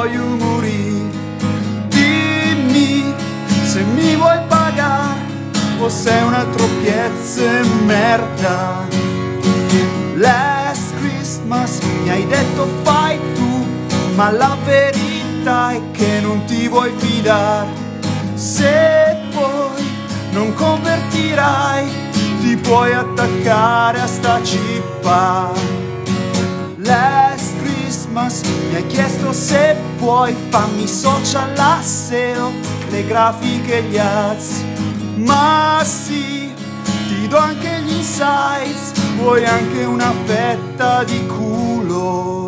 tuoi umori. Dimmi se mi vuoi pagare o sei un altro piezzo e merda. Last Christmas mi hai detto fai tu, ma la verità è che non ti vuoi fidare. Se poi non convertirai, ti puoi attaccare a sta cippa. Last Christmas mi hai chiesto se puoi, fammi social la SEO, le grafiche e gli ads. Ma sì, ti do anche gli insights, vuoi anche una fetta di culo.